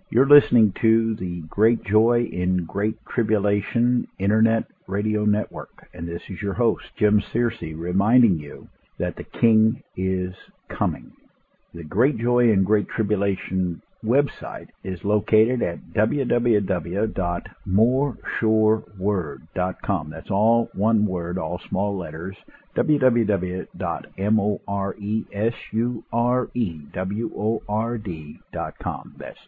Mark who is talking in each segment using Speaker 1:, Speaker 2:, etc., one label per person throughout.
Speaker 1: You're listening to the Great Joy in Great Tribulation Internet Radio Network, and this is your host, Jim Searcy, reminding you that the King is coming. The Great Joy in Great Tribulation website is located at www.moreshoreword.com. That's all one word, all small letters, www.moreshoreword.com. That's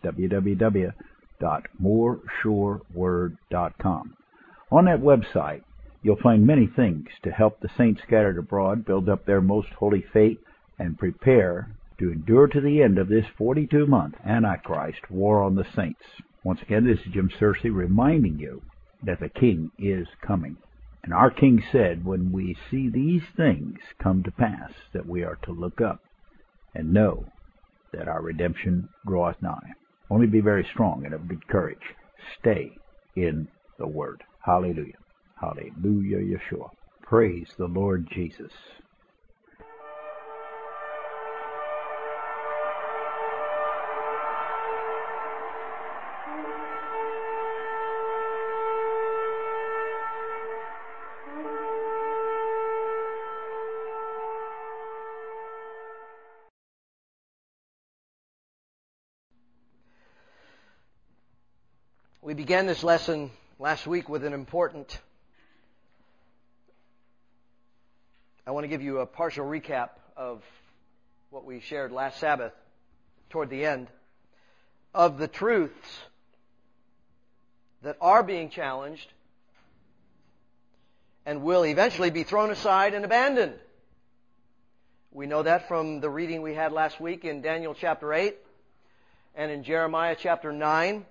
Speaker 1: www.moreshoreword.com. On that website, you'll find many things to help the saints scattered abroad build up their most holy faith and prepare to endure to the end of this 42-month Antichrist war on the saints. Once again, this is Jim Searcy reminding you that the King is coming. And our King said, when we see these things come to pass, that we are to look up and know that our redemption draweth nigh. Only be very strong and of good courage. Stay in the Word. Hallelujah. Hallelujah, Yeshua. Praise the Lord Jesus.
Speaker 2: We began this lesson last week with an important... I want to give you a partial recap of what we shared last Sabbath toward the end of the truths that are being challenged and will eventually be thrown aside and abandoned. We know that from the reading we had last week in Daniel chapter 8 and in Jeremiah chapter 9.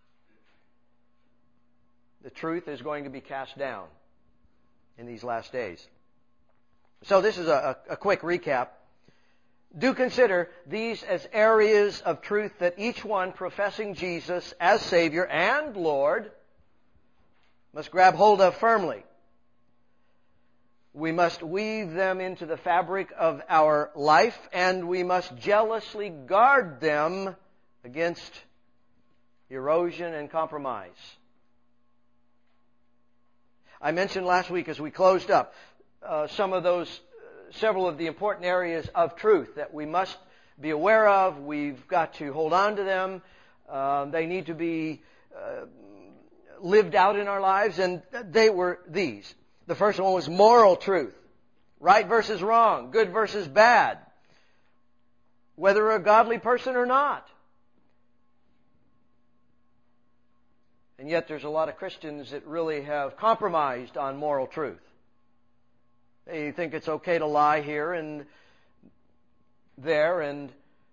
Speaker 2: The truth is going to be cast down in these last days. So this is a quick recap. Do consider these as areas of truth that each one professing Jesus as Savior and Lord must grab hold of firmly. We must weave them into the fabric of our life, and we must jealously guard them against erosion and compromise. I mentioned last week as we closed up several of the important areas of truth that we must be aware of. We've got to hold on to them. They need to be lived out in our lives, and they were these. The first one was moral truth. Right versus wrong. Good versus bad. Whether you're a godly person or not. And yet there's a lot of Christians that really have compromised on moral truth. They think it's okay to lie here and there, and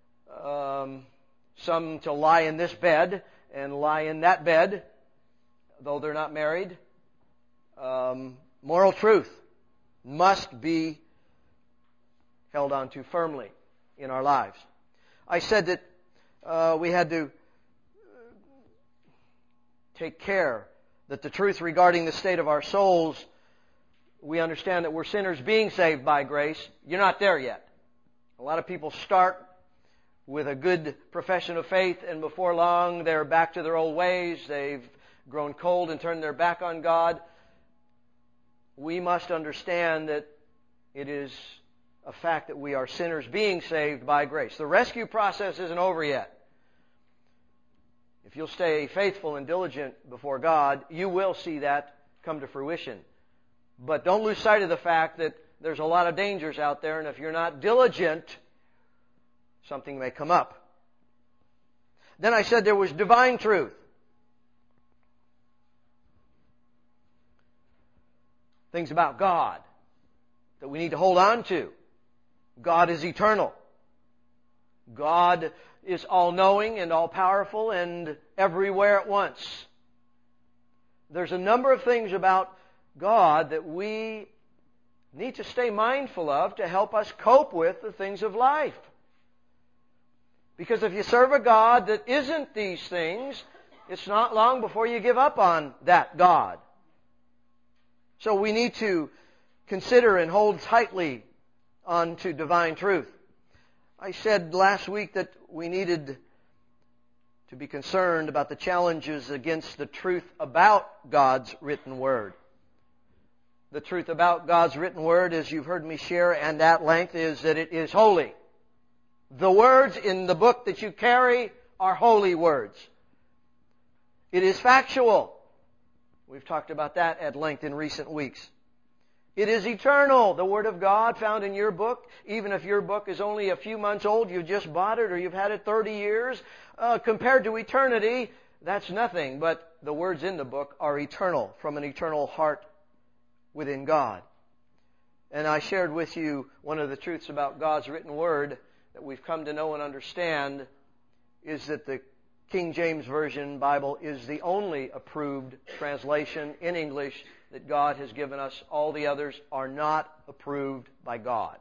Speaker 2: some to lie in this bed and lie in that bed, though they're not married. Moral truth must be held on to firmly in our lives. I said that we had to take care that the truth regarding the state of our souls, we understand that we're sinners being saved by grace. You're not there yet. A lot of people start with a good profession of faith, and before long they're back to their old ways. They've grown cold and turned their back on God. We must understand that it is a fact that we are sinners being saved by grace. The rescue process isn't over yet. If you'll stay faithful and diligent before God, you will see that come to fruition. But don't lose sight of the fact that there's a lot of dangers out there, and if you're not diligent, something may come up. Then I said there was divine truth. Things about God that we need to hold on to. God is eternal. God is all-knowing and all-powerful and everywhere at once. There's a number of things about God that we need to stay mindful of to help us cope with the things of life. Because if you serve a God that isn't these things, it's not long before you give up on that God. So we need to consider and hold tightly onto divine truth. I said last week that we needed to be concerned about the challenges against the truth about God's written Word. The truth about God's written Word, as you've heard me share and at length, is that it is holy. The words in the book that you carry are holy words. It is factual. We've talked about that at length in recent weeks. It is eternal. The Word of God found in your book, even if your book is only a few months old, you've just bought it or you've had it 30 years, compared to eternity, that's nothing. But the words in the book are eternal, from an eternal heart within God. And I shared with you one of the truths about God's written Word that we've come to know and understand is that the King James Version Bible is the only approved translation in English that God has given us. All the others are not approved by God.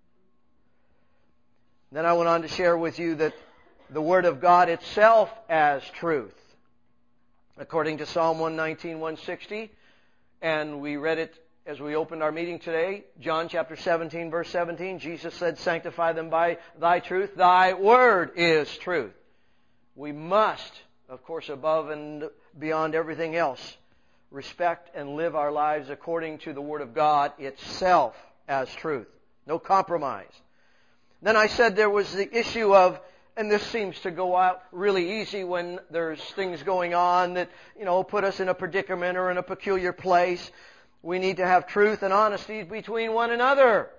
Speaker 2: Then I went on to share with you that the Word of God itself as truth. According to Psalm 119, 160, and we read it as we opened our meeting today, John chapter 17, verse 17, Jesus said, "Sanctify them by Thy truth. Thy Word is truth." We must, of course, above and beyond everything else, respect and live our lives according to the Word of God itself as truth. No compromise. Then I said there was the issue of, and this seems to go out really easy when there's things going on that, put us in a predicament or in a peculiar place. We need to have truth and honesty between one another.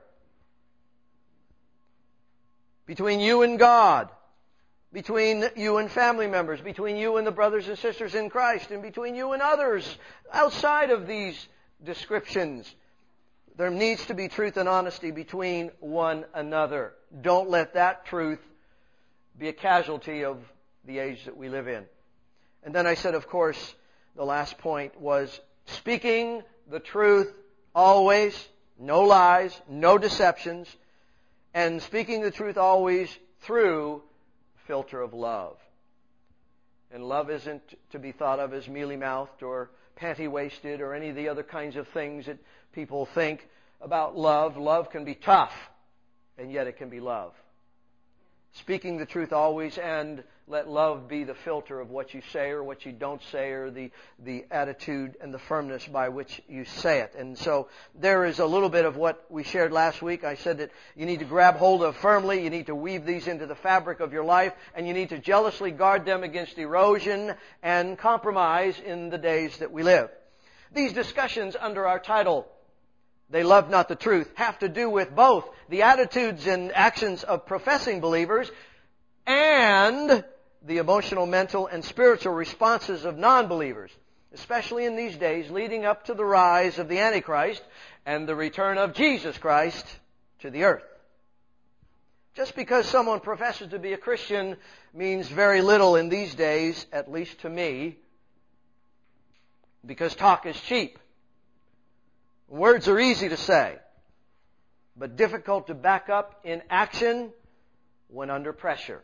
Speaker 2: Between you and God. Between you and family members, between you and the brothers and sisters in Christ, and between you and others outside of these descriptions. There needs to be truth and honesty between one another. Don't let that truth be a casualty of the age that we live in. And then I said, of course, the last point was speaking the truth always, no lies, no deceptions, and speaking the truth always through filter of love. And love isn't to be thought of as mealy-mouthed or panty-waisted or any of the other kinds of things that people think about love. Love can be tough, and yet it can be love. Speaking the truth always, and let love be the filter of what you say or what you don't say, or the attitude and the firmness by which you say it. And so there is a little bit of what we shared last week. I said that you need to grab hold of firmly, you need to weave these into the fabric of your life, and you need to jealously guard them against erosion and compromise in the days that we live. These discussions under our title, "They Love Not the Truth," have to do with both the attitudes and actions of professing believers and the emotional, mental, and spiritual responses of non-believers, especially in these days leading up to the rise of the Antichrist and the return of Jesus Christ to the earth. Just because someone professes to be a Christian means very little in these days, at least to me, because talk is cheap. Words are easy to say, but difficult to back up in action when under pressure.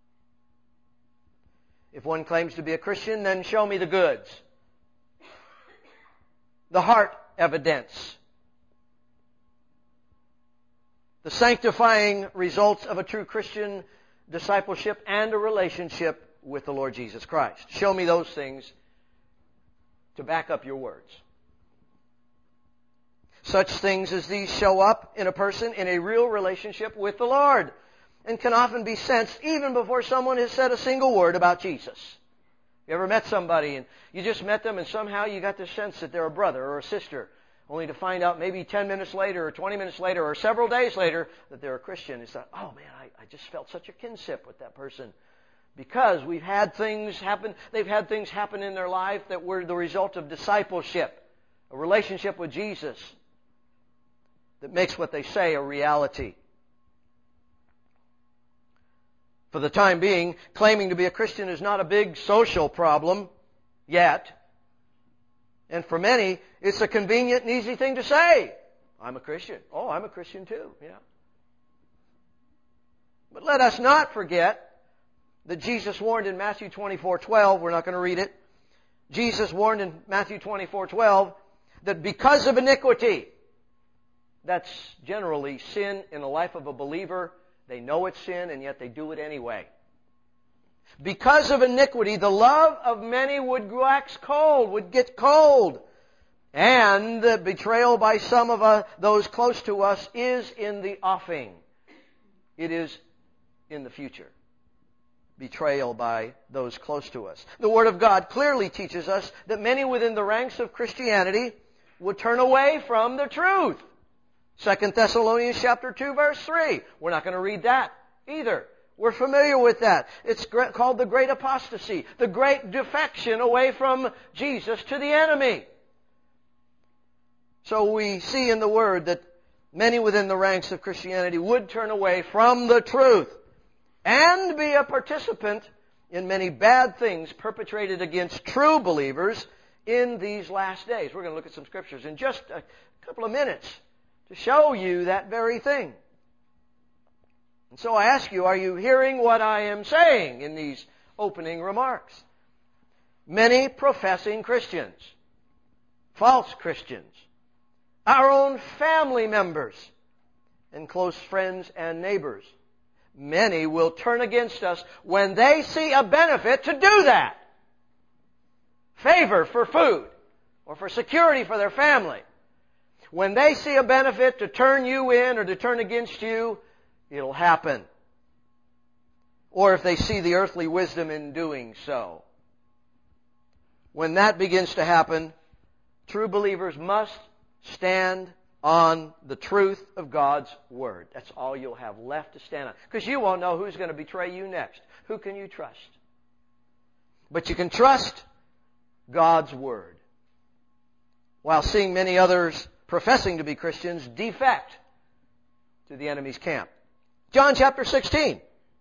Speaker 2: If one claims to be a Christian, then show me the goods. The heart evidence. The sanctifying results of a true Christian discipleship and a relationship with the Lord Jesus Christ. Show me those things to back up your words. Such things as these show up in a person in a real relationship with the Lord, and can often be sensed even before someone has said a single word about Jesus. You ever met somebody and you just met them and somehow you got the sense that they're a brother or a sister, only to find out maybe 10 minutes later or 20 minutes later or several days later that they're a Christian. It's like, oh man, I just felt such a kinship with that person. Because we've had things happen, they've had things happen in their life that were the result of discipleship, a relationship with Jesus that makes what they say a reality. For the time being, claiming to be a Christian is not a big social problem yet. And for many, it's a convenient and easy thing to say. I'm a Christian. Oh, I'm a Christian too. Yeah. But let us not forget that Jesus warned in Matthew 24:12, we're not going to read it. Jesus warned in Matthew 24:12 that because of iniquity, that's generally sin in the life of a believer, they know it's sin and yet they do it anyway. Because of iniquity, the love of many would wax cold, would get cold. And the betrayal by some of those close to us is in the offing. It is in the future. Betrayal by those close to us. The Word of God clearly teaches us that many within the ranks of Christianity would turn away from the truth. 2 Thessalonians chapter 2 verse 3. We're not going to read that either. We're familiar with that. It's called the great apostasy, the great defection away from Jesus to the enemy. So we see in the Word that many within the ranks of Christianity would turn away from the truth and be a participant in many bad things perpetrated against true believers in these last days. We're going to look at some scriptures in just a couple of minutes to show you that very thing. And so I ask you, are you hearing what I am saying in these opening remarks? Many professing Christians, false Christians, our own family members, and close friends and neighbors, many will turn against us when they see a benefit to do that. Favor for food or for security for their family. When they see a benefit to turn you in or to turn against you, it'll happen. Or if they see the earthly wisdom in doing so. When that begins to happen, true believers must stand on the truth of God's Word. That's all you'll have left to stand on. Because you won't know who's going to betray you next. Who can you trust? But you can trust God's Word. While seeing many others professing to be Christians defect to the enemy's camp. John chapter 16,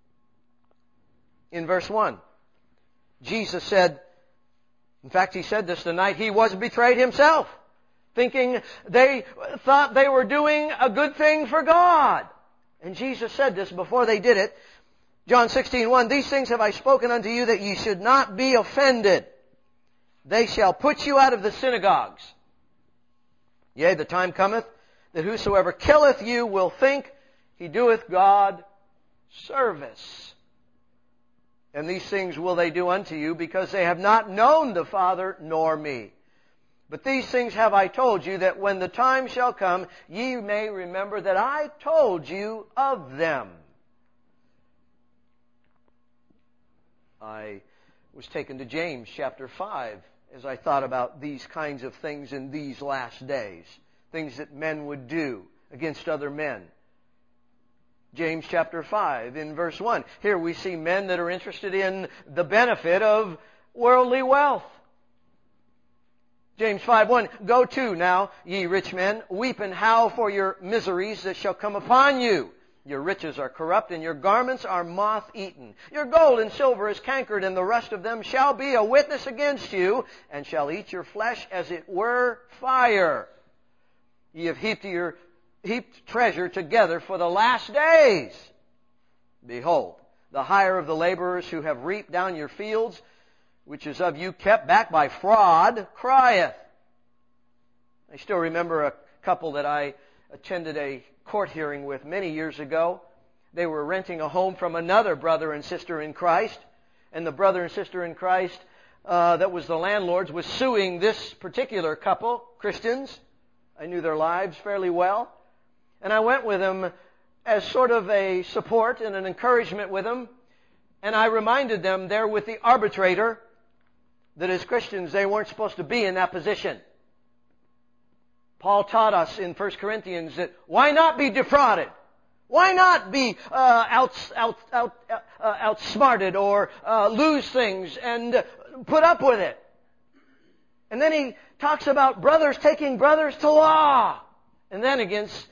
Speaker 2: in verse 1. Jesus said, in fact, He said this the night He was betrayed Himself, thinking they thought they were doing a good thing for God. And Jesus said this before they did it. John 16:1, these things have I spoken unto you that ye should not be offended. They shall put you out of the synagogues. Yea, the time cometh that whosoever killeth you will think he doeth God service. And these things will they do unto you, because they have not known the Father nor me. But these things have I told you, that when the time shall come, ye may remember that I told you of them. I was taken to James chapter 5 as I thought about these kinds of things in these last days. Things that men would do against other men. James chapter 5 in verse 1. Here we see men that are interested in the benefit of worldly wealth. James 5:1, go to now, ye rich men, weep and howl for your miseries that shall come upon you. Your riches are corrupt, and your garments are moth-eaten. Your gold and silver is cankered, and the rest of them shall be a witness against you, and shall eat your flesh as it were fire. Ye have heaped treasure together for the last days. Behold, the hire of the laborers who have reaped down your fields, which is of you kept back by fraud, crieth. I still remember a couple that I attended a court hearing with many years ago. They were renting a home from another brother and sister in Christ, and the brother and sister in Christ that was the landlords was suing this particular couple, Christians. I knew their lives fairly well. And I went with them as sort of a support and an encouragement with them. And I reminded them there with the arbitrator that as Christians they weren't supposed to be in that position. Paul taught us in 1 Corinthians that why not be defrauded? Why not be outsmarted or lose things and put up with it? And then he talks about brothers taking brothers to law. And then against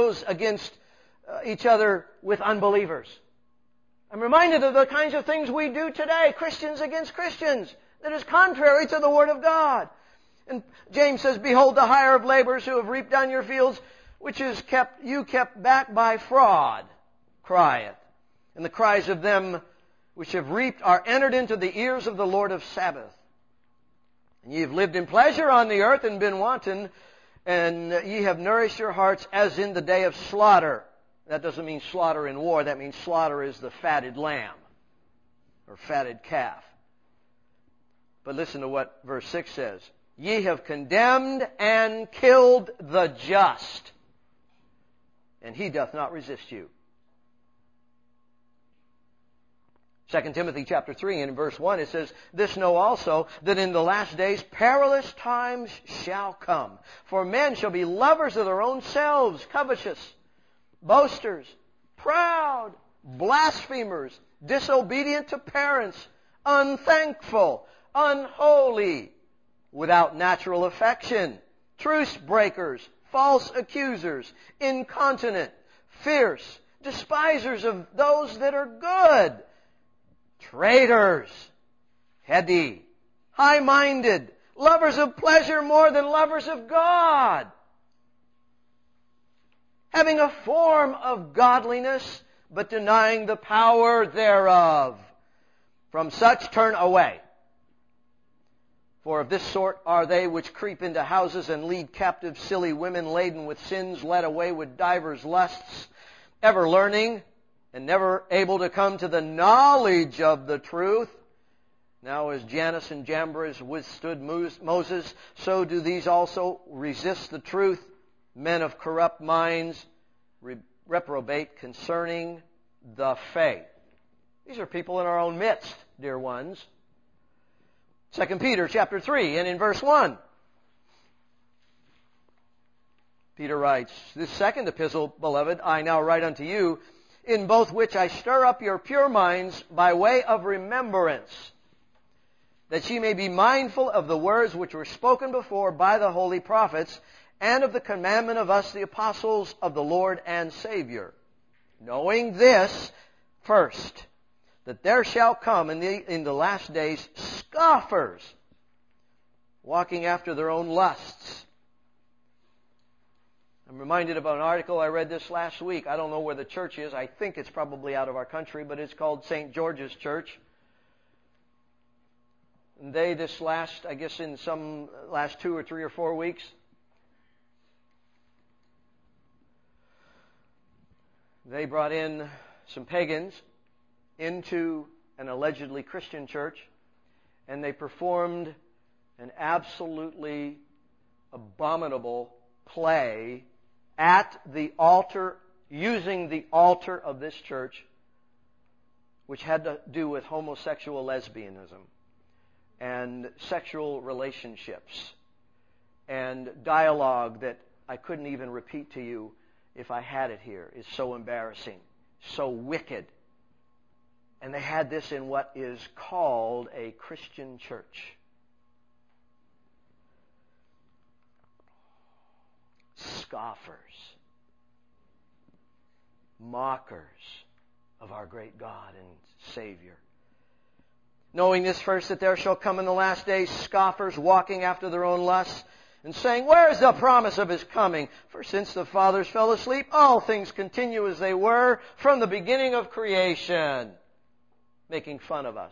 Speaker 2: each other with unbelievers. I'm reminded of the kinds of things we do today, Christians against Christians, that is contrary to the Word of God. And James says, behold, the hire of laborers who have reaped down your fields, which is kept back by fraud, crieth. And the cries of them which have reaped are entered into the ears of the Lord of Sabaoth. And ye have lived in pleasure on the earth and been wanton, and ye have nourished your hearts as in the day of slaughter. That doesn't mean slaughter in war. That means slaughter is the fatted lamb. or fatted calf. But listen to what verse 6 says. Ye have condemned and killed the just, and he doth not resist you. 2 Timothy chapter 3 and in verse 1 it says, This know also, that in the last days perilous times shall come. For men shall be lovers of their own selves, covetous, boasters, proud, blasphemers, disobedient to parents, unthankful, unholy, without natural affection, truce breakers, false accusers, incontinent, fierce, despisers of those that are good, traitors, heady, high-minded, lovers of pleasure more than lovers of God, having a form of godliness, but denying the power thereof. From such turn away. For of this sort are they which creep into houses and lead captive silly women laden with sins, led away with divers lusts, ever learning, and never able to come to the knowledge of the truth. Now as Jannes and Jambres withstood Moses, so do these also resist the truth, men of corrupt minds, reprobate concerning the faith. These are people in our own midst, dear ones. 2 Peter chapter 3 and in verse 1. Peter writes, This second epistle, beloved, I now write unto you, in both which I stir up your pure minds by way of remembrance, that ye may be mindful of the words which were spoken before by the holy prophets, and of the commandment of us, the apostles of the Lord and Savior. Knowing this, first, that there shall come in the last days scoffers, walking after their own lusts. I'm reminded of an article I read this last week. I don't know where the church is. I think it's probably out of our country, but it's called St. George's Church. And they, in some last 2 or 3 or 4 weeks, they brought in some pagans into an allegedly Christian church, and they performed an absolutely abominable play at the altar, using the altar of this church, which had to do with homosexual lesbianism and sexual relationships and dialogue that I couldn't even repeat to you if I had it here. It's so embarrassing, so wicked. And they had this in what is called a Christian church. Scoffers, mockers of our great God and Savior. Knowing this first, that there shall come in the last days scoffers, walking after their own lusts, and saying, Where is the promise of His coming? For since the fathers fell asleep, all things continue as they were from the beginning of creation. Making fun of us.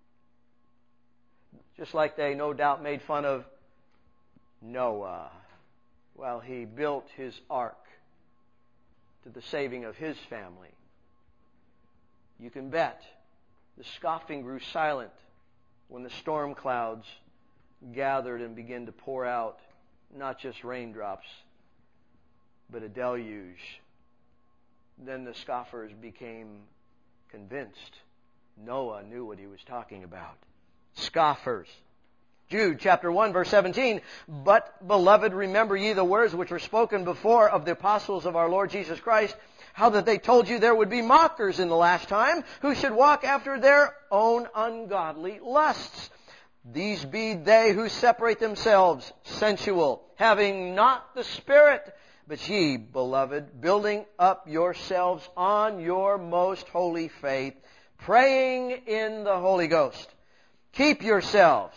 Speaker 2: Just like they no doubt made fun of Noah while he built his ark to the saving of his family. You can bet the scoffing grew silent when the storm clouds gathered and began to pour out not just raindrops, but a deluge. Then the scoffers became convinced Noah knew what he was talking about. Scoffers. Jude chapter 1 verse 17, But, beloved, remember ye the words which were spoken before of the apostles of our Lord Jesus Christ, how that they told you there would be mockers in the last time, who should walk after their own ungodly lusts. These be they who separate themselves, sensual, having not the Spirit. But ye, beloved, building up yourselves on your most holy faith, praying in the Holy Ghost. Keep yourselves.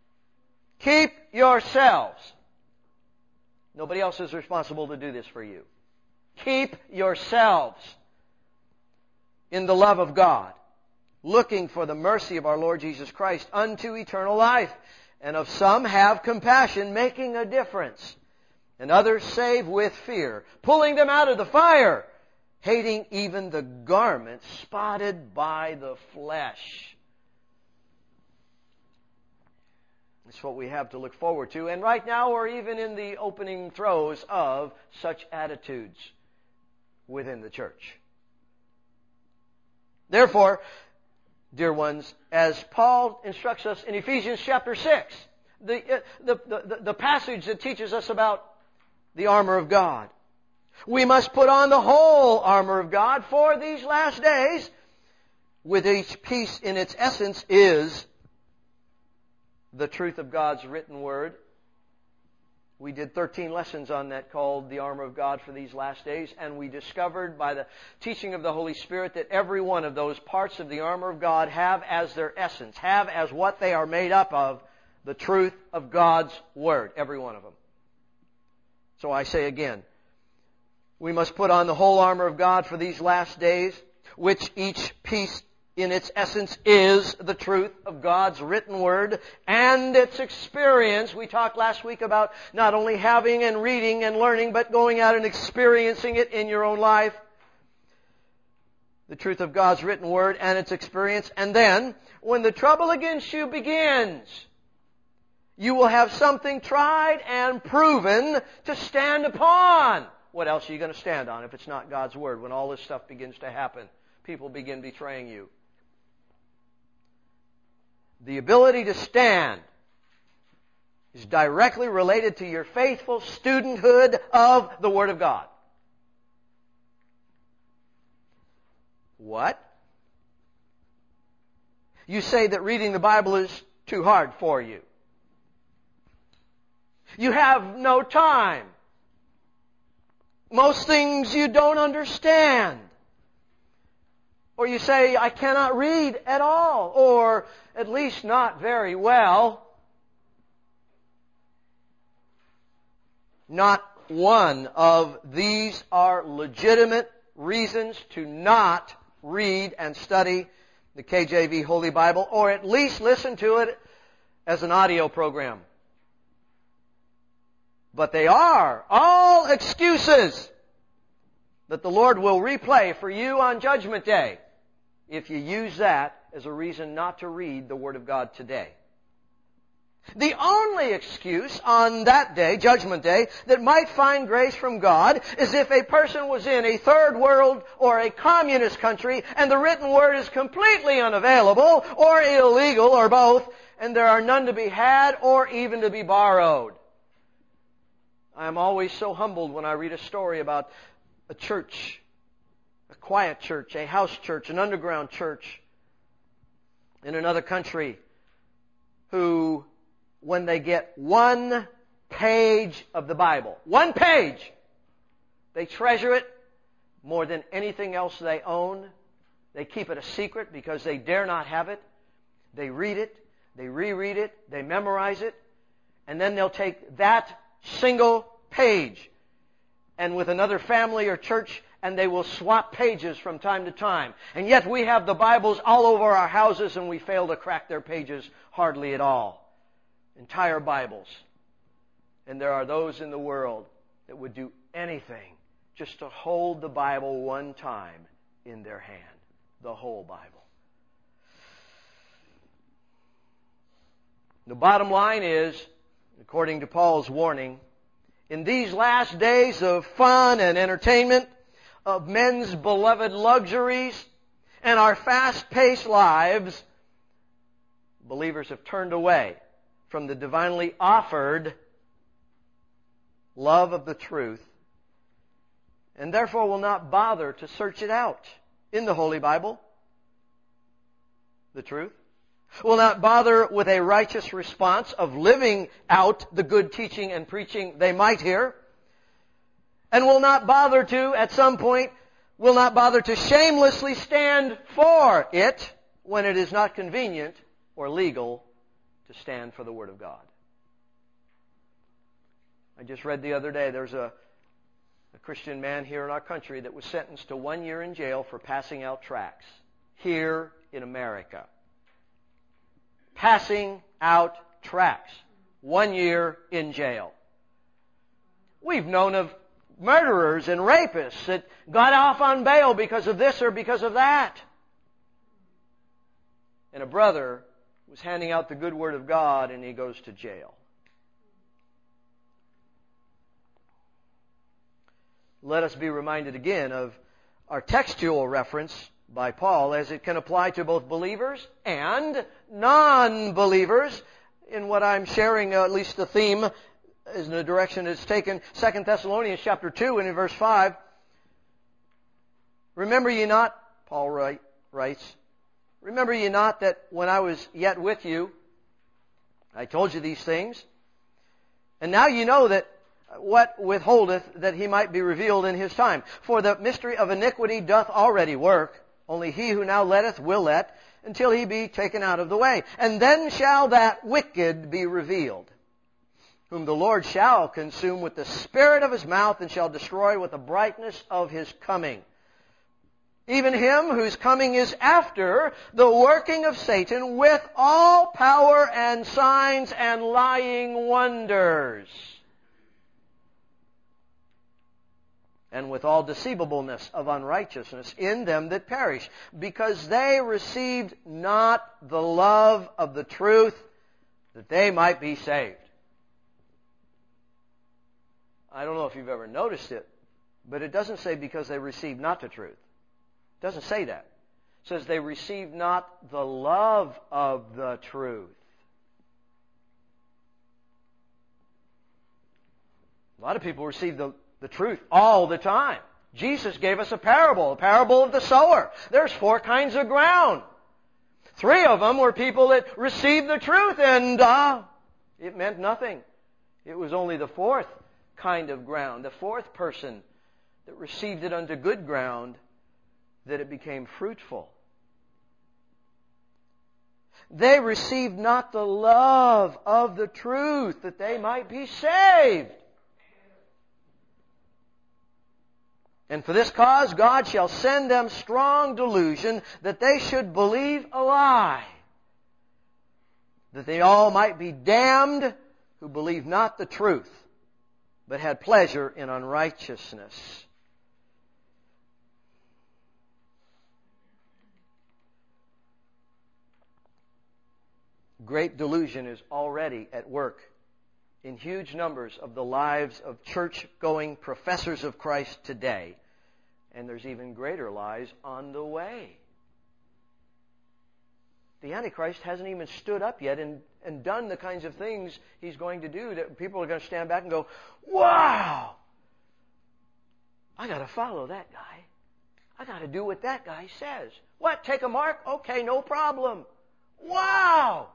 Speaker 2: Nobody else is responsible to do this for you. Keep yourselves in the love of God, looking for the mercy of our Lord Jesus Christ unto eternal life. And of some have compassion, making a difference. And others save with fear, pulling them out of the fire, hating even the garment spotted by the flesh. It's what we have to look forward to. And right now we're even in the opening throes of such attitudes within the church. Therefore, dear ones, as Paul instructs us in Ephesians chapter 6, the passage that teaches us about the armor of God, we must put on the whole armor of God for these last days, with each piece in its essence is the truth of God's written word. We did 13 lessons on that called the armor of God for these last days, and we discovered by the teaching of the Holy Spirit that every one of those parts of the armor of God have as their essence, have as what they are made up of, the truth of God's word, every one of them. So I say again, we must put on the whole armor of God for these last days, which each piece in its essence is the truth of God's written word and its experience. We talked last week about not only having and reading and learning, but going out and experiencing it in your own life. The truth of God's written word and its experience. And then, when the trouble against you begins, you will have something tried and proven to stand upon. What else are you going to stand on if it's not God's word when all this stuff begins to happen? People begin betraying you. The ability to stand is directly related to your faithful studenthood of the Word of God. What? You say that reading the Bible is too hard for you. You have no time. Most things you don't understand. Or you say, I cannot read at all, or at least not very well. Not one of these are legitimate reasons to not read and study the KJV Holy Bible, or at least listen to it as an audio program. But they are all excuses that the Lord will replay for you on Judgment Day if you use that as a reason not to read the Word of God today. The only excuse on that day, Judgment Day, that might find grace from God is if a person was in a third world or a communist country and the written Word is completely unavailable or illegal or both, and there are none to be had or even to be borrowed. I am always so humbled when I read a story about a church, a quiet church, a house church, an underground church in another country who, when they get one page of the Bible, one page, they treasure it more than anything else they own. They keep it a secret because they dare not have it. They read it, they reread it, they memorize it, and then they'll take that single page and with another family or church, and they will swap pages from time to time. And yet we have the Bibles all over our houses and we fail to crack their pages hardly at all. Entire Bibles. And there are those in the world that would do anything just to hold the Bible one time in their hand. The whole Bible. The bottom line is, according to Paul's warning, in these last days of fun and entertainment, of men's beloved luxuries, and our fast-paced lives, believers have turned away from the divinely offered love of the truth, and therefore will not bother to search it out in the Holy Bible, the truth. Will not bother with a righteous response of living out the good teaching and preaching they might hear. And will not bother to, at some point, will not bother to shamelessly stand for it when it is not convenient or legal to stand for the Word of God. I just read the other day, there's a Christian man here in our country that was sentenced to 1 year in jail for passing out tracts here in America. Passing out tracts. 1 year in jail. We've known of murderers and rapists that got off on bail because of this or because of that. And a brother was handing out the good word of God, and he goes to jail. Let us be reminded again of our textual reference by Paul as it can apply to both believers and non-believers. In what I'm sharing, at least the theme is in the direction it's taken. 2 Thessalonians chapter 2 and in verse 5. Remember ye not, Paul writes, remember ye not that when I was yet with you, I told you these things? And now you know that what withholdeth that he might be revealed in his time. For the mystery of iniquity doth already work. Only he who now letteth will let, until he be taken out of the way. And then shall that wicked be revealed, whom the Lord shall consume with the spirit of his mouth, and shall destroy with the brightness of his coming. Even him whose coming is after the working of Satan with all power and signs and lying wonders, and with all deceivableness of unrighteousness in them that perish, because they received not the love of the truth, that they might be saved. I don't know if you've ever noticed it, but it doesn't say because they received not the truth. It doesn't say that. It says they received not the love of the truth. A lot of people receive the truth all the time. Jesus gave us a parable of the sower. There's 4 kinds of ground. 3 of them were people that received the truth, and it meant nothing. It was only the 4th kind of ground, the 4th person that received it unto good ground, that it became fruitful. They received not the love of the truth, that they might be saved. And for this cause God shall send them strong delusion, that they should believe a lie, that they all might be damned who believed not the truth, but had pleasure in unrighteousness. Great delusion is already at work in huge numbers of the lives of church-going professors of Christ today. And there's even greater lies on the way. The Antichrist hasn't even stood up yet and done the kinds of things he's going to do that people are going to stand back and go, wow! I got to follow that guy. I got to do what that guy says. What? Take a mark? Okay, no problem. Wow!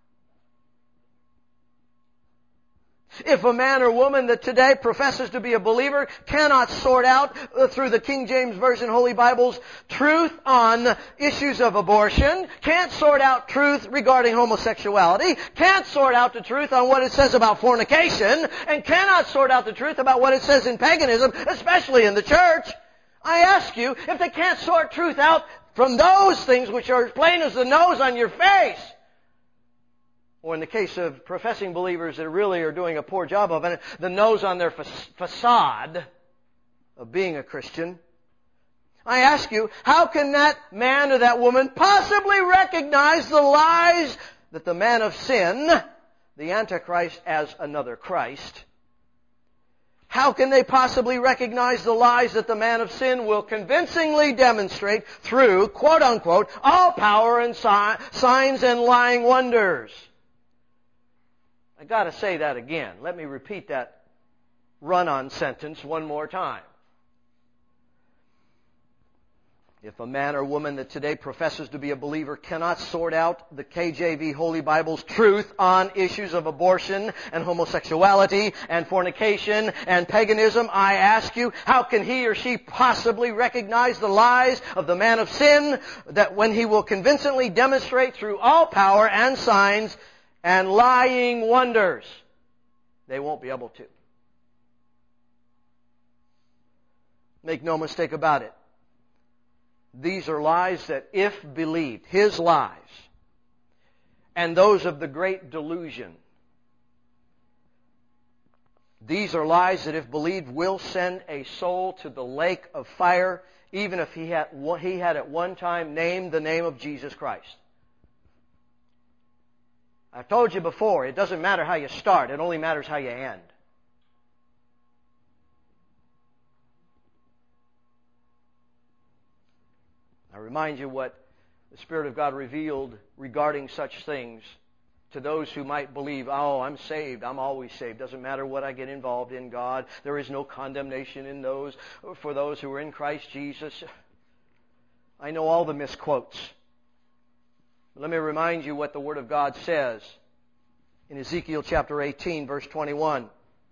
Speaker 2: If a man or woman that today professes to be a believer cannot sort out through the King James Version Holy Bible's truth on issues of abortion, can't sort out truth regarding homosexuality, can't sort out the truth on what it says about fornication, and cannot sort out the truth about what it says in paganism, especially in the church, I ask you, if they can't sort truth out from those things which are as plain as the nose on your face, or in the case of professing believers that really are doing a poor job of it, the nose on their facade of being a Christian, I ask you, how can that man or that woman possibly recognize the lies that the man of sin, the Antichrist as another Christ, how can they possibly recognize the lies that the man of sin will convincingly demonstrate through, quote unquote, all power and signs and lying wonders? I got to say that again. Let me repeat that run-on sentence one more time. If a man or woman that today professes to be a believer cannot sort out the KJV Holy Bible's truth on issues of abortion and homosexuality and fornication and paganism, I ask you, how can he or she possibly recognize the lies of the man of sin that when he will convincingly demonstrate through all power and signs and lying wonders? They won't be able to. Make no mistake about it. These are lies that, if believed, his lies, and those of the great delusion, these are lies that, if believed, will send a soul to the lake of fire, even if he had at one time named the name of Jesus Christ. I've told you before, it doesn't matter how you start. It only matters how you end. I remind you what the Spirit of God revealed regarding such things to those who might believe, oh, I'm saved, I'm always saved. Doesn't matter what I get involved in, God. There is no condemnation in those for those who are in Christ Jesus. I know all the misquotes. But let me remind you what the Word of God says in Ezekiel chapter 18, verse 21.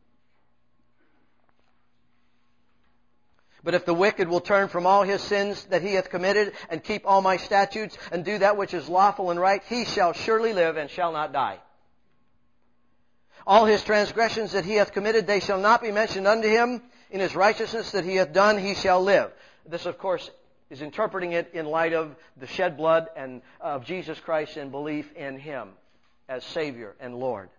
Speaker 2: But if the wicked will turn from all his sins that he hath committed, and keep all my statutes, and do that which is lawful and right, he shall surely live and shall not die. All his transgressions that he hath committed, they shall not be mentioned unto him. In his righteousness that he hath done, he shall live. This, of course, is interpreting it in light of the shed blood and of Jesus Christ and belief in Him as Savior and Lord.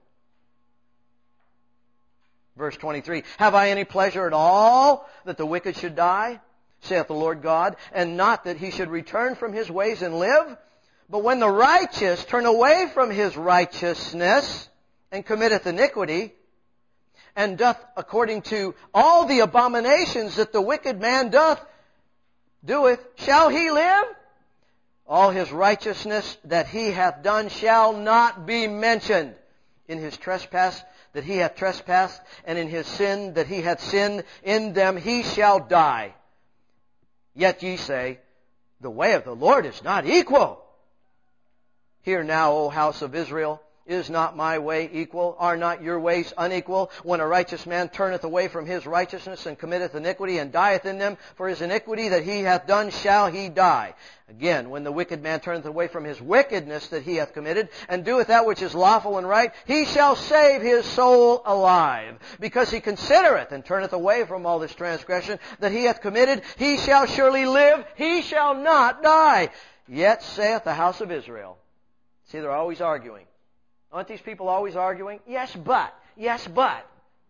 Speaker 2: Verse 23, have I any pleasure at all that the wicked should die, saith the Lord God, and not that he should return from his ways and live? But when the righteous turn away from his righteousness and committeth iniquity, and doth according to all the abominations that the wicked man doeth, shall he live? All his righteousness that he hath done shall not be mentioned. In his trespass that he hath trespassed, and in his sin that he hath sinned, in them he shall die. Yet ye say, the way of the Lord is not equal. Hear now, O house of Israel, is not my way equal? Are not your ways unequal? When a righteous man turneth away from his righteousness and committeth iniquity and dieth in them, for his iniquity that he hath done shall he die. Again, when the wicked man turneth away from his wickedness that he hath committed, and doeth that which is lawful and right, he shall save his soul alive. Because he considereth and turneth away from all this transgression that he hath committed, he shall surely live, he shall not die. Yet saith the house of Israel. See, they're always arguing. Aren't these people always arguing? Yes, but. Yes, but.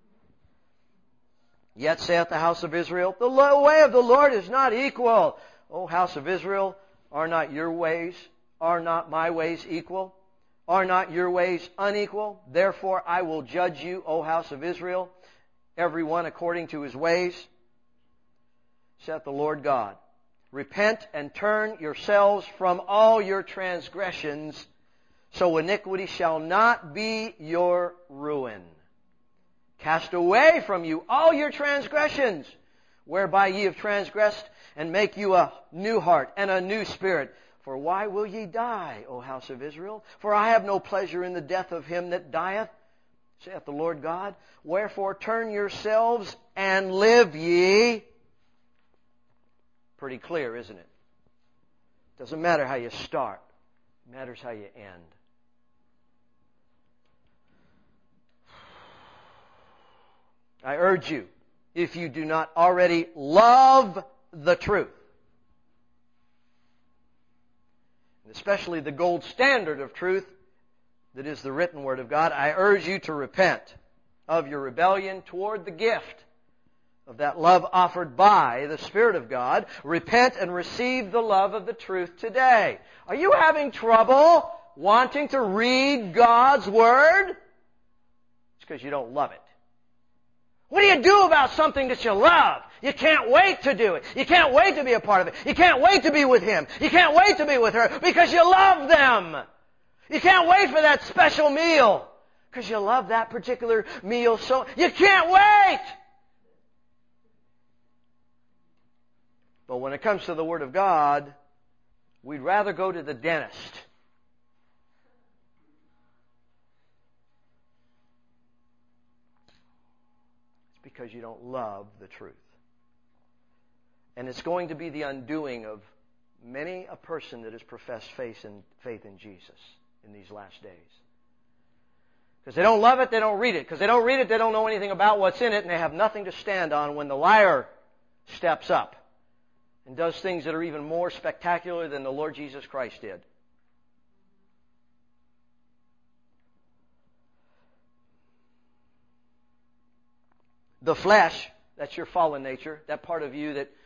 Speaker 2: Yet saith the house of Israel, the way of the Lord is not equal. O house of Israel, are not your ways, are not my ways equal? Are not your ways unequal? Therefore I will judge you, O house of Israel, every one according to his ways, saith the Lord God. Repent and turn yourselves from all your transgressions, so iniquity shall not be your ruin. Cast away from you all your transgressions, whereby ye have transgressed, and make you a new heart and a new spirit. For why will ye die, O house of Israel? For I have no pleasure in the death of him that dieth, saith the Lord God. Wherefore turn yourselves and live ye. Pretty clear, isn't it? Doesn't matter how you start. It matters how you end. I urge you, if you do not already love the truth, and especially the gold standard of truth that is the written Word of God, I urge you to repent of your rebellion toward the gift of that love offered by the Spirit of God. Repent and receive the love of the truth today. Are you having trouble wanting to read God's Word? It's because you don't love it. What do you do about something that you love? You can't wait to do it. You can't wait to be a part of it. You can't wait to be with him. You can't wait to be with her because you love them. You can't wait for that special meal because you love that particular meal. So you can't wait. But when it comes to the Word of God, we'd rather go to the dentist. Because you don't love the truth. And it's going to be the undoing of many a person that has professed faith in Jesus in these last days. Because they don't love it, they don't read it. Because they don't read it, they don't know anything about what's in it, and they have nothing to stand on when the liar steps up and does things that are even more spectacular than the Lord Jesus Christ did. The flesh, that's your fallen nature, that part of you that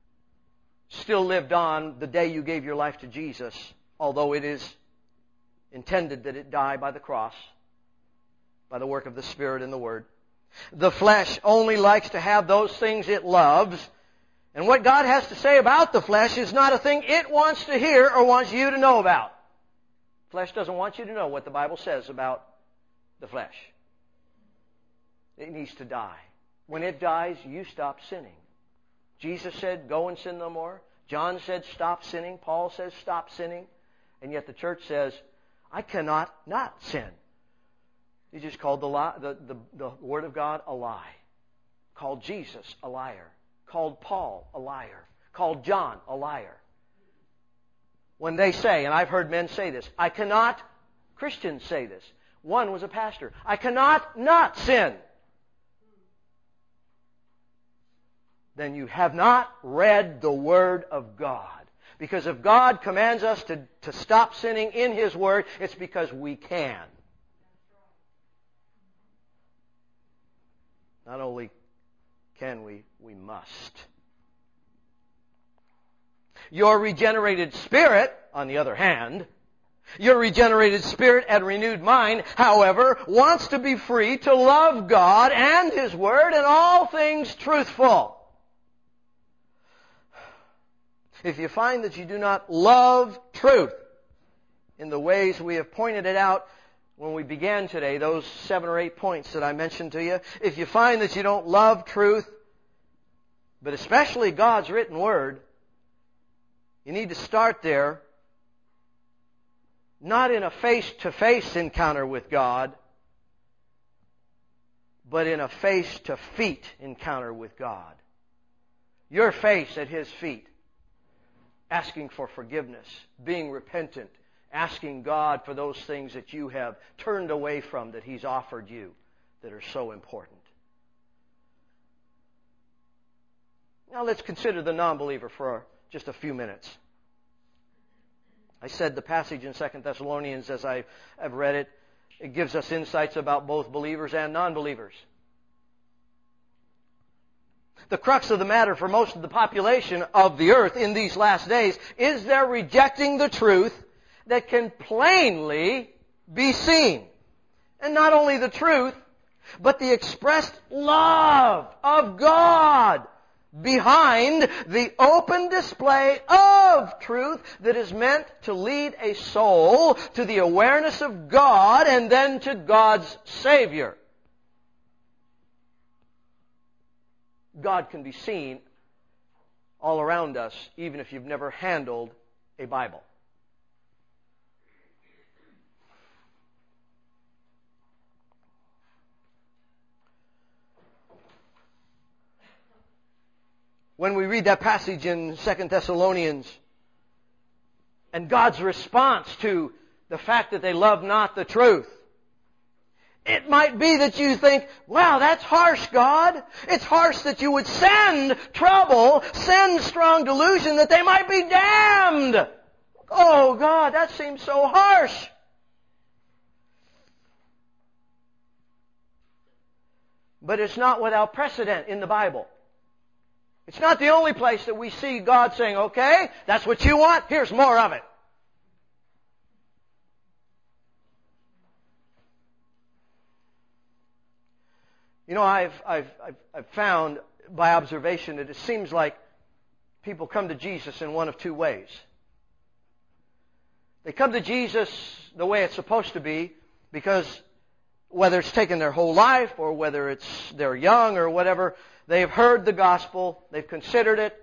Speaker 2: still lived on the day you gave your life to Jesus, although it is intended that it die by the cross, by the work of the Spirit and the Word. The flesh only likes to have those things it loves. And what God has to say about the flesh is not a thing it wants to hear or wants you to know about. Flesh doesn't want you to know what the Bible says about the flesh. It needs to die. When it dies, you stop sinning. Jesus said, go and sin no more. John said, stop sinning. Paul says, stop sinning. And yet the church says, I cannot not sin. He just called the Word of God a lie. Called Jesus a liar. Called Paul a liar. Called John a liar. When they say, and I've heard men say this, I cannot, Christians say this. One was a pastor. I cannot not sin. Then you have not read the Word of God. Because if God commands us to stop sinning in His Word, it's because we can. Not only can we must. Your regenerated spirit, on the other hand, your regenerated spirit and renewed mind, however, wants to be free to love God and His Word and all things truthful. If you find that you do not love truth in the ways we have pointed it out when we began today, those 7 or 8 points that I mentioned to you, if you find that you don't love truth, but especially God's written Word, you need to start there, not in a face-to-face encounter with God, but in a face-to-feet encounter with God. Your face at His feet, asking for forgiveness, being repentant, asking God for those things that you have turned away from that He's offered you that are so important. Now let's consider the non-believer for just a few minutes. I said the passage in 2 Thessalonians as I've read it, it gives us insights about both believers and non-believers. The crux of the matter for most of the population of the earth in these last days is they're rejecting the truth that can plainly be seen. And not only the truth, but the expressed love of God behind the open display of truth that is meant to lead a soul to the awareness of God and then to God's Savior. God can be seen all around us, even if you've never handled a Bible. When we read that passage in 2 Thessalonians and God's response to the fact that they love not the truth, it might be that you think, wow, that's harsh, God. It's harsh that you would send trouble, send strong delusion that they might be damned. Oh, God, that seems so harsh. But it's not without precedent in the Bible. It's not the only place that we see God saying, okay, that's what you want, here's more of it. You know, I've found by observation that it seems like people come to Jesus in one of two ways. They come to Jesus the way it's supposed to be because whether it's taken their whole life or whether it's they're young or whatever, they've heard the gospel, they've considered it,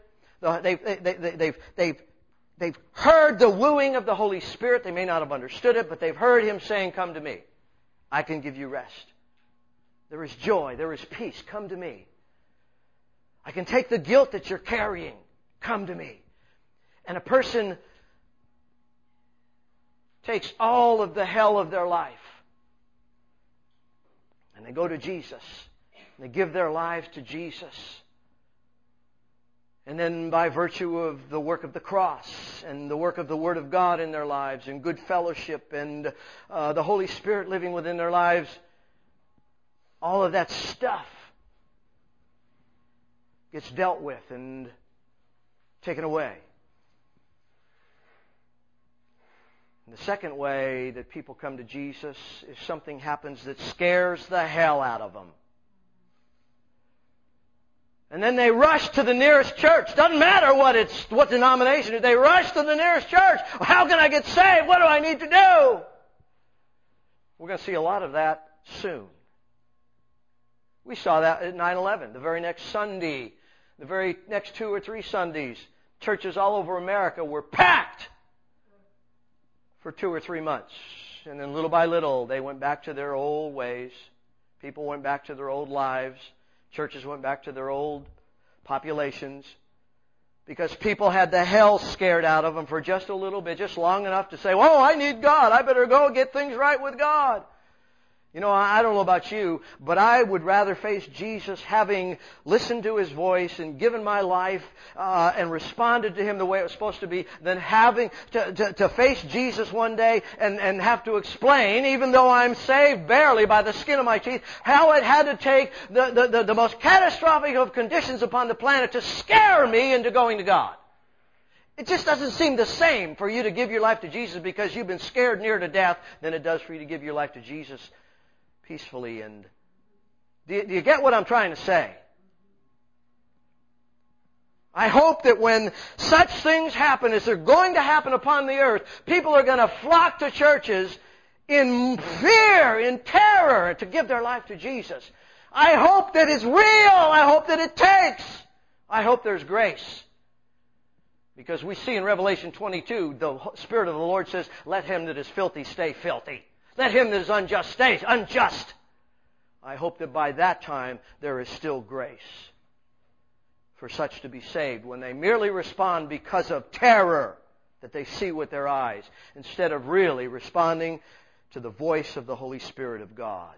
Speaker 2: they've heard the wooing of the Holy Spirit. They may not have understood it, but they've heard Him saying, come to me. I can give you rest. There is joy. There is peace. Come to me. I can take the guilt that you're carrying. Come to me. And a person takes all of the hell of their life and they go to Jesus. And they give their lives to Jesus. And then by virtue of the work of the cross and the work of the Word of God in their lives and good fellowship and the Holy Spirit living within their lives, all of that stuff gets dealt with and taken away. And the second way that people come to Jesus is something happens that scares the hell out of them. And then they rush to the nearest church. Doesn't matter what denomination. They rush to the nearest church. How can I get saved? What do I need to do? We're going to see a lot of that soon. We saw that at 9/11, the very next Sunday, the very next 2 or 3 Sundays. Churches all over America were packed for 2 or 3 months. And then little by little, they went back to their old ways. People went back to their old lives. Churches went back to their old populations. Because people had the hell scared out of them for just a little bit, just long enough to say, "Whoa, I need God. I better go get things right with God." You know, I don't know about you, but I would rather face Jesus having listened to His voice and given my life and responded to Him the way it was supposed to be than having to face Jesus one day and have to explain, even though I'm saved barely by the skin of my teeth, how it had to take the most catastrophic of conditions upon the planet to scare me into going to God. It just doesn't seem the same for you to give your life to Jesus because you've been scared near to death than it does for you to give your life to Jesus peacefully. And do you get what I'm trying to say? I hope that when such things happen, as they're going to happen upon the earth, people are going to flock to churches in fear, in terror, to give their life to Jesus. I hope that it's real. I hope that it takes. I hope there's grace. Because we see in Revelation 22, the Spirit of the Lord says, "Let him that is filthy stay filthy. Let him that is unjust stay unjust." I hope that by that time there is still grace for such to be saved when they merely respond because of terror that they see with their eyes, instead of really responding to the voice of the Holy Spirit of God.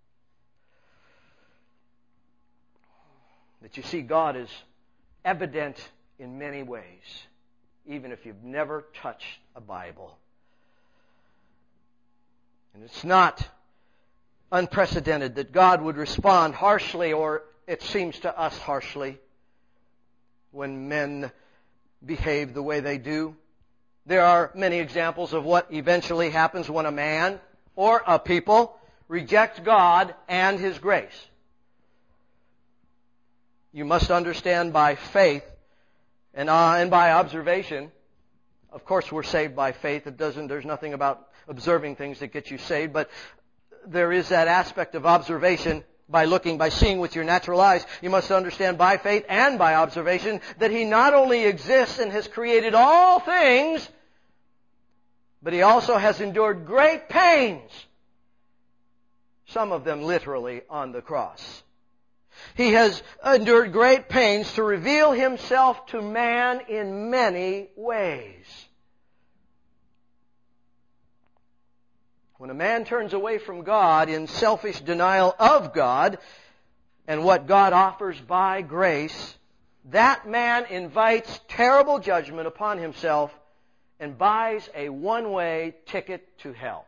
Speaker 2: That you see God is evident in many ways, even if you've never touched a Bible. And it's not unprecedented that God would respond harshly, or it seems to us harshly, when men behave the way they do. There are many examples of what eventually happens when a man or a people reject God and His grace. You must understand by faith and by observation. Of course, we're saved by faith. There's nothing about observing things that get you saved, but there is that aspect of observation by seeing with your natural eyes. You must understand by faith and by observation that He not only exists and has created all things, but He also has endured great pains, some of them literally on the cross. He has endured great pains to reveal Himself to man in many ways. When a man turns away from God in selfish denial of God and what God offers by grace, that man invites terrible judgment upon himself and buys a one-way ticket to hell.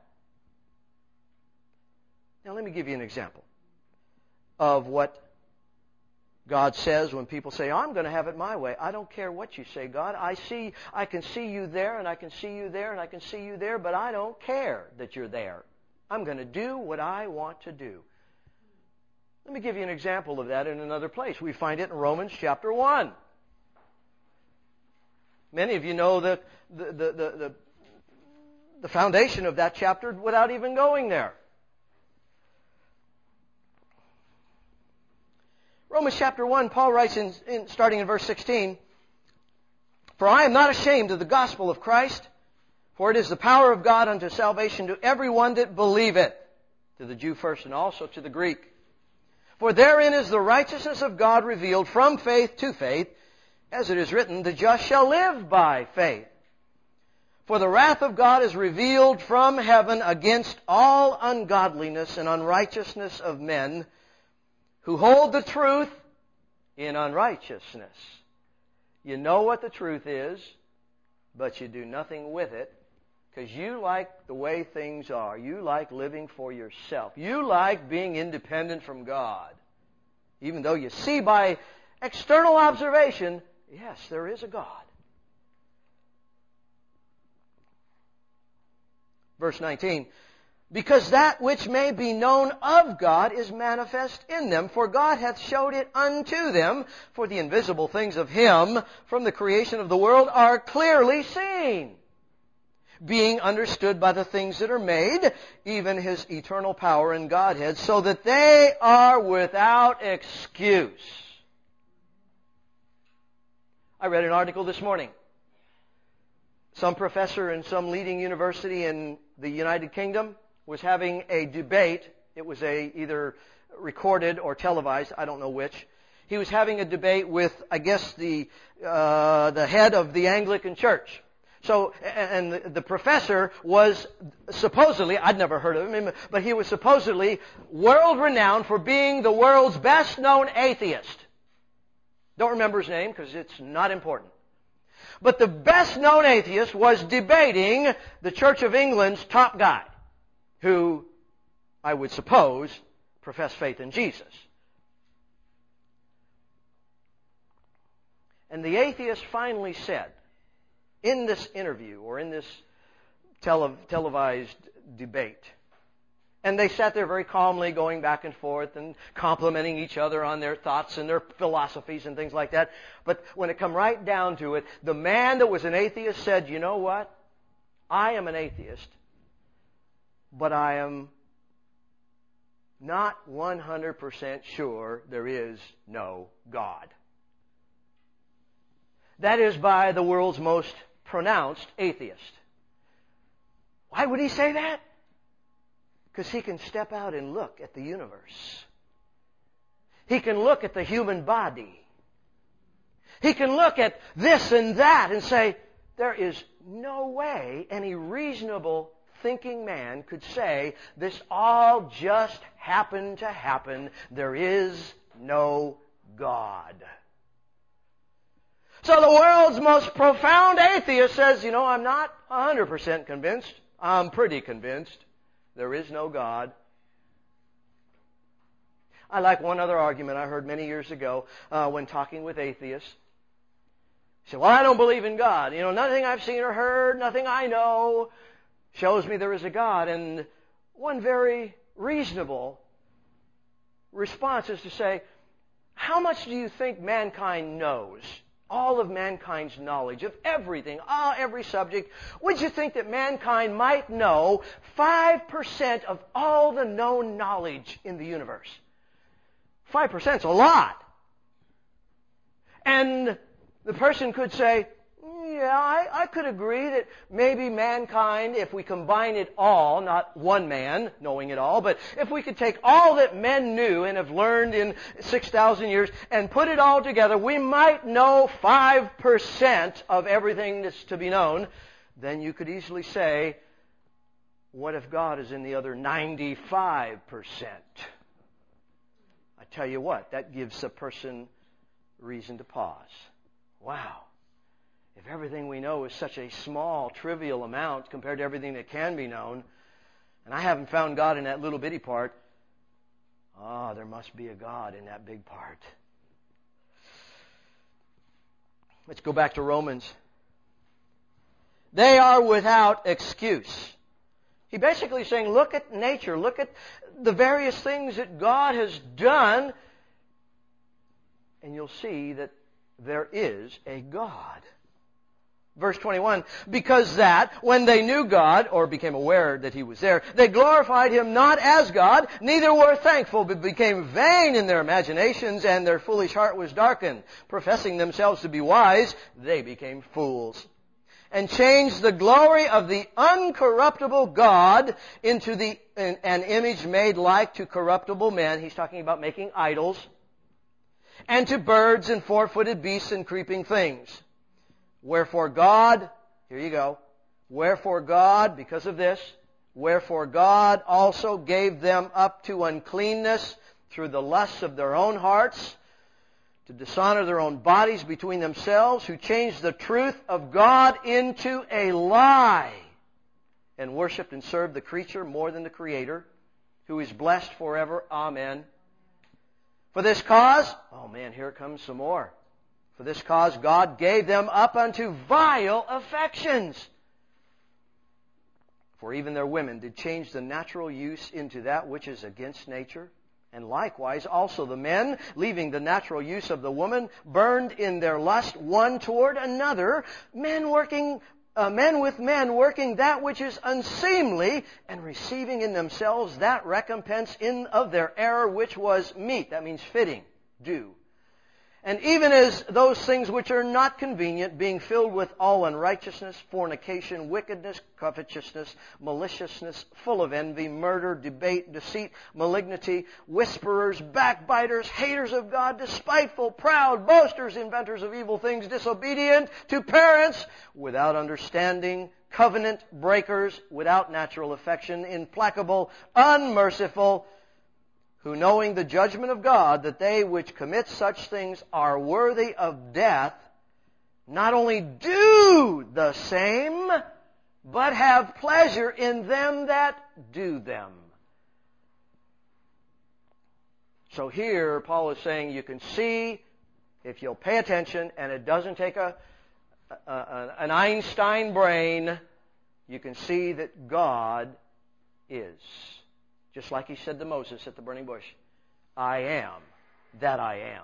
Speaker 2: Now let me give you an example of what God says when people say, "I'm going to have it my way." I don't care what you say, God. I can see you there, and I can see you there, and I can see you there, but I don't care that you're there. I'm going to do what I want to do. Let me give you an example of that in another place. We find it in Romans chapter 1. Many of you know the foundation of that chapter without even going there. Romans chapter 1, Paul writes starting in verse 16, "For I am not ashamed of the gospel of Christ, for it is the power of God unto salvation to everyone that believeth, to the Jew first and also to the Greek. For therein is the righteousness of God revealed from faith to faith, as it is written, the just shall live by faith. For the wrath of God is revealed from heaven against all ungodliness and unrighteousness of men, who hold the truth in unrighteousness." You know what the truth is, but you do nothing with it because you like the way things are. You like living for yourself. You like being independent from God. Even though you see by external observation, yes, there is a God. Verse 19. Because that which may be known of God is manifest in them, for God hath showed it unto them, for the invisible things of Him from the creation of the world are clearly seen, being understood by the things that are made, even His eternal power and Godhead, so that they are without excuse. I read an article this morning. Some professor in some leading university in the United Kingdom was having a debate. It was either recorded or televised, I don't know which. He was having a debate with, I guess, the head of the Anglican Church. So, and the professor was supposedly, I'd never heard of him, but he was supposedly world-renowned for being the world's best-known atheist. Don't remember his name because it's not important. But the best-known atheist was debating the Church of England's top guy, who, I would suppose, professed faith in Jesus. And the atheist finally said, in this interview, or in this televised debate, and they sat there very calmly going back and forth and complimenting each other on their thoughts and their philosophies and things like that. But when it come right down to it, the man that was an atheist said, you know what? I am an atheist, but I am not 100% sure there is no God. That is by the world's most pronounced atheist. Why would he say that? Because he can step out and look at the universe. He can look at the human body. He can look at this and that and say, there is no way any reasonable thinking man could say this all just happened to happen. There is no God. So the world's most profound atheist says, you know, I'm not 100% convinced. I'm pretty convinced. There is no God. I like one other argument I heard many years ago when talking with atheists. He said, well, I don't believe in God. You know, nothing I've seen or heard, nothing I know shows me there is a God. And one very reasonable response is to say, how much do you think mankind knows? All of mankind's knowledge of everything, every subject. Would you think that mankind might know 5% of all the known knowledge in the universe? 5% is a lot. And the person could say, yeah, I could agree that maybe mankind, if we combine it all, not one man knowing it all, but if we could take all that men knew and have learned in 6,000 years and put it all together, we might know 5% of everything that's to be known. Then you could easily say, what if God is in the other 95%? I tell you what, that gives a person reason to pause. Wow. If everything we know is such a small, trivial amount compared to everything that can be known, and I haven't found God in that little bitty part, there must be a God in that big part. Let's go back to Romans. They are without excuse. He basically is saying, look at nature, look at the various things that God has done, and you'll see that there is a God. Verse 21, because that, when they knew God, or became aware that He was there, they glorified Him not as God, neither were thankful, but became vain in their imaginations, and their foolish heart was darkened. Professing themselves to be wise, they became fools, and changed the glory of the uncorruptible God into an image made like to corruptible men. He's talking about making idols. And to birds and four-footed beasts and creeping things. Wherefore God, here you go, wherefore God, because of this, wherefore God also gave them up to uncleanness through the lusts of their own hearts, to dishonor their own bodies between themselves, who changed the truth of God into a lie, and worshipped and served the creature more than the Creator, who is blessed forever. Amen. For this cause, oh man, here comes some more. For this cause God gave them up unto vile affections. For even their women did change the natural use into that which is against nature. And likewise also the men, leaving the natural use of the woman, burned in their lust one toward another, men with men working that which is unseemly, and receiving in themselves that recompense of their error which was meet. That means fitting, due. And even as those things which are not convenient, being filled with all unrighteousness, fornication, wickedness, covetousness, maliciousness, full of envy, murder, debate, deceit, malignity, whisperers, backbiters, haters of God, despiteful, proud, boasters, inventors of evil things, disobedient to parents, without understanding, covenant breakers, without natural affection, implacable, unmerciful, who knowing the judgment of God, that they which commit such things are worthy of death, not only do the same, but have pleasure in them that do them. So here, Paul is saying you can see, if you'll pay attention, and it doesn't take an Einstein brain, you can see that God is. Just like he said to Moses at the burning bush, I am that I am.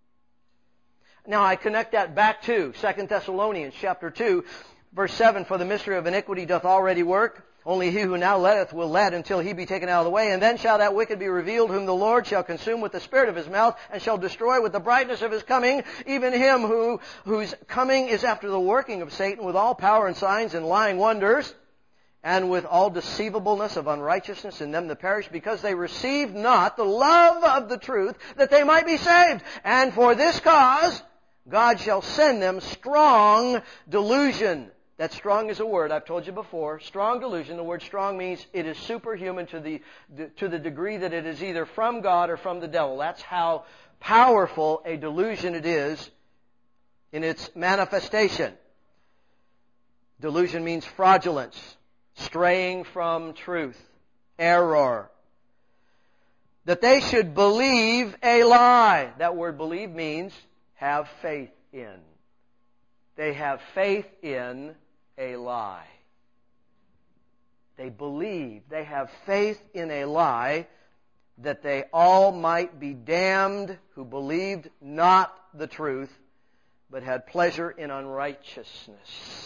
Speaker 2: Now I connect that back to 2 Thessalonians chapter 2, verse 7, for the mystery of iniquity doth already work. Only he who now letteth will let until he be taken out of the way. And then shall that wicked be revealed, whom the Lord shall consume with the spirit of his mouth, and shall destroy with the brightness of his coming, even him whose coming is after the working of Satan, with all power and signs and lying wonders, and with all deceivableness of unrighteousness in them that perish, because they received not the love of the truth, that they might be saved. And for this cause God shall send them strong delusion. That strong is a word I've told you before. Strong delusion. The word strong means it is superhuman to the degree that it is either from God or from the devil. That's how powerful a delusion it is in its manifestation. Delusion means fraudulence, straying from truth, error. That they should believe a lie. That word believe means have faith in. They have faith in a lie. They believe, they have faith in a lie, that they all might be damned who believed not the truth, but had pleasure in unrighteousness.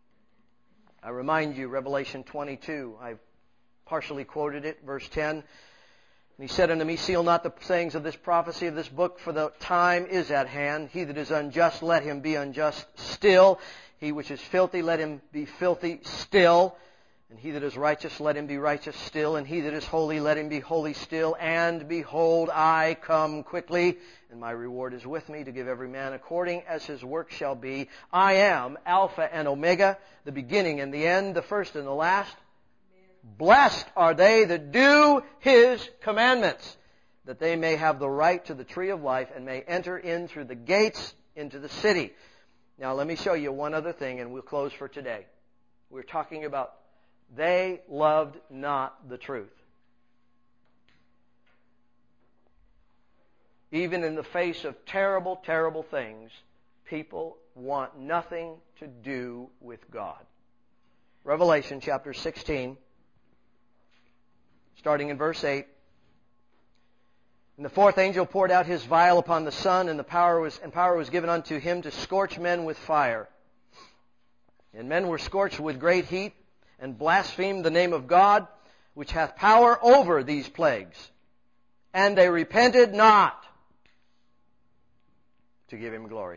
Speaker 2: I remind you, Revelation 22, I've partially quoted it, verse 10. And he said unto me, seal not the sayings of this prophecy of this book, for the time is at hand. He that is unjust, let him be unjust still. He which is filthy, let him be filthy still. And he that is righteous, let him be righteous still. And he that is holy, let him be holy still. And behold, I come quickly, and my reward is with me, to give every man according as his work shall be. I am Alpha and Omega, the beginning and the end, the first and the last. Blessed are they that do his commandments, that they may have the right to the tree of life, and may enter in through the gates into the city. Now let me show you one other thing, and we'll close for today. We're talking about they loved not the truth. Even in the face of terrible, terrible things, people want nothing to do with God. Revelation chapter 16, starting in verse 8. And the fourth angel poured out his vial upon the sun, and power was given unto him to scorch men with fire. And men were scorched with great heat, and blasphemed the name of God, which hath power over these plagues. And they repented not to give him glory.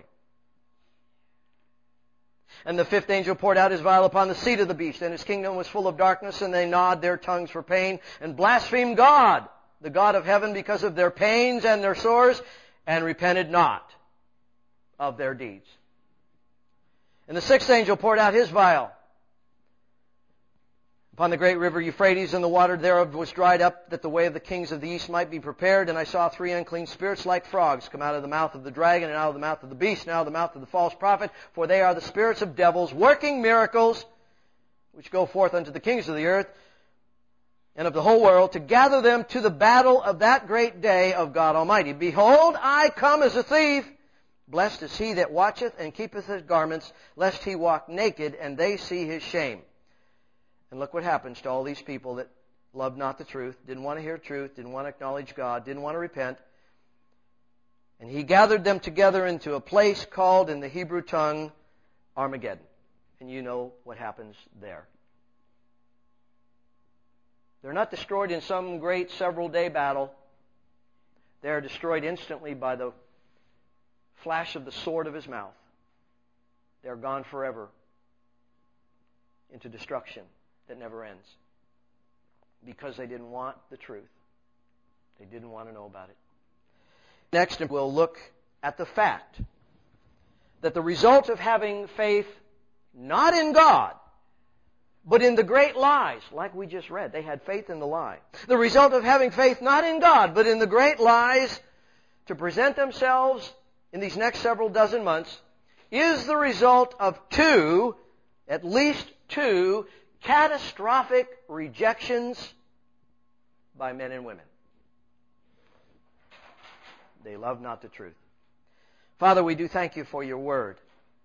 Speaker 2: And the fifth angel poured out his vial upon the seat of the beast, and his kingdom was full of darkness, and they gnawed their tongues for pain, and blasphemed God, the God of heaven, because of their pains and their sores, and repented not of their deeds. And the sixth angel poured out his vial upon the great river Euphrates, and the water thereof was dried up, that the way of the kings of the east might be prepared. And I saw three unclean spirits like frogs come out of the mouth of the dragon, and out of the mouth of the beast, and out of the mouth of the false prophet. For they are the spirits of devils, working miracles, which go forth unto the kings of the earth and of the whole world, to gather them to the battle of that great day of God Almighty. Behold, I come as a thief. Blessed is he that watcheth and keepeth his garments, lest he walk naked, and they see his shame. And look what happens to all these people that loved not the truth, didn't want to hear truth, didn't want to acknowledge God, didn't want to repent. And He gathered them together into a place called in the Hebrew tongue Armageddon. And you know what happens there. They're not destroyed in some great several-day battle. They are destroyed instantly by the flash of the sword of His mouth. They are gone forever into destruction that never ends. Because they didn't want the truth. They didn't want to know about it. Next, we'll look at the fact that the result of having faith not in God, but in the great lies, like we just read. They had faith in the lie. The result of having faith not in God, but in the great lies to present themselves in these next several dozen months is the result of at least two, catastrophic rejections by men and women. They love not the truth. Father, we do thank You for Your Word.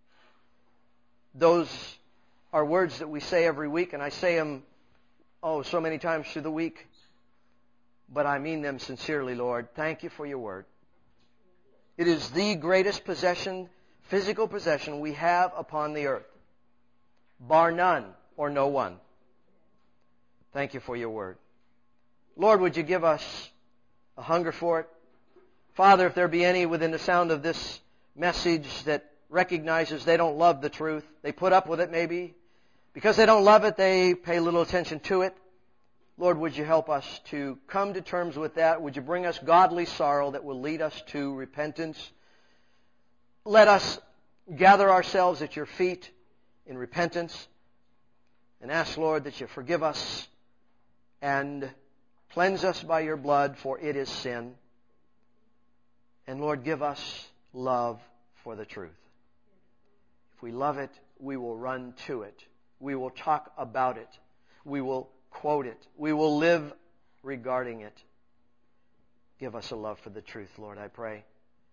Speaker 2: Those are words that we say every week, and I say them, so many times through the week. But I mean them sincerely, Lord. Thank You for Your Word. It is the greatest possession, physical possession we have upon the earth. Bar none or no one. Thank You for Your Word. Lord, would You give us a hunger for it? Father, if there be any within the sound of this message that recognizes they don't love the truth, they put up with it maybe. Because they don't love it, they pay little attention to it. Lord, would You help us to come to terms with that? Would You bring us godly sorrow that will lead us to repentance? Let us gather ourselves at Your feet in repentance and ask, Lord, that You forgive us and cleanse us by Your blood, for it is sin. And Lord, give us love for the truth. If we love it, we will run to it. We will talk about it. We will quote it. We will live regarding it. Give us a love for the truth, Lord, I pray.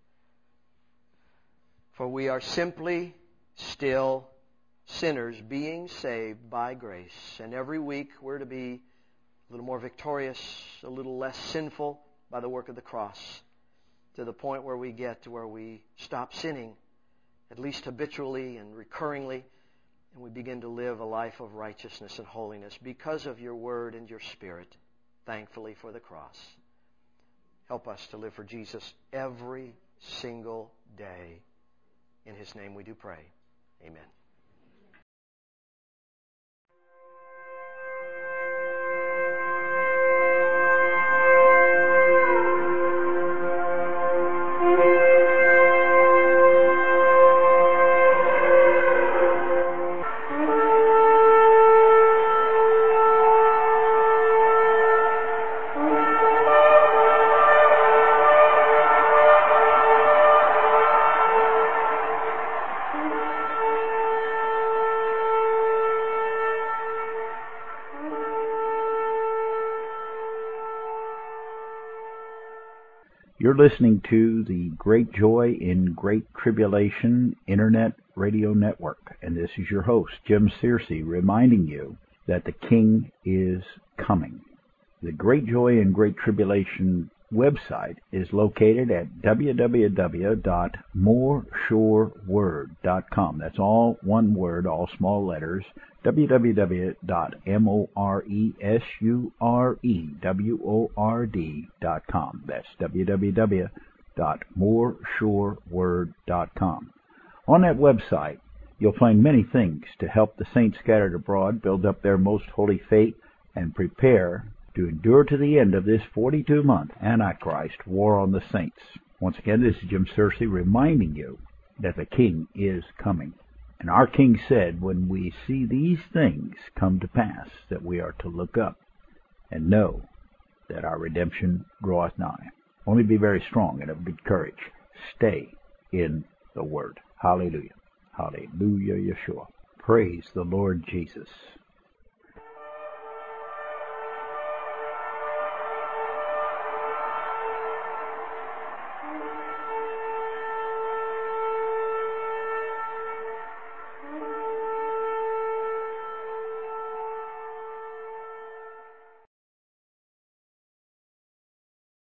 Speaker 2: For we are simply still sinners being saved by grace. And every week we're to be a little more victorious, a little less sinful by the work of the cross, to the point where we get to where we stop sinning, at least habitually and recurringly, and we begin to live a life of righteousness and holiness because of Your Word and Your Spirit, thankfully for the cross. Help us to live for Jesus every single day. In His name we do pray. Amen.
Speaker 1: You're listening to the Great Joy in Great Tribulation Internet Radio Network, and this is your host, Jim Searcy, reminding you that the King is coming. The Great Joy in Great Tribulation website is located at www.moresureword.com. That's all one word, all small letters, www.moresureword.com. That's www.moresureword.com. On that website, you'll find many things to help the saints scattered abroad build up their most holy faith and prepare to endure to the end of this 42-month Antichrist war on the saints. Once again, this is Jim Searcy reminding you that the King is coming. And our King said, when we see these things come to pass, that we are to look up and know that our redemption draweth nigh. Only be very strong and of good courage. Stay in the Word. Hallelujah. Hallelujah, Yeshua. Praise the Lord Jesus.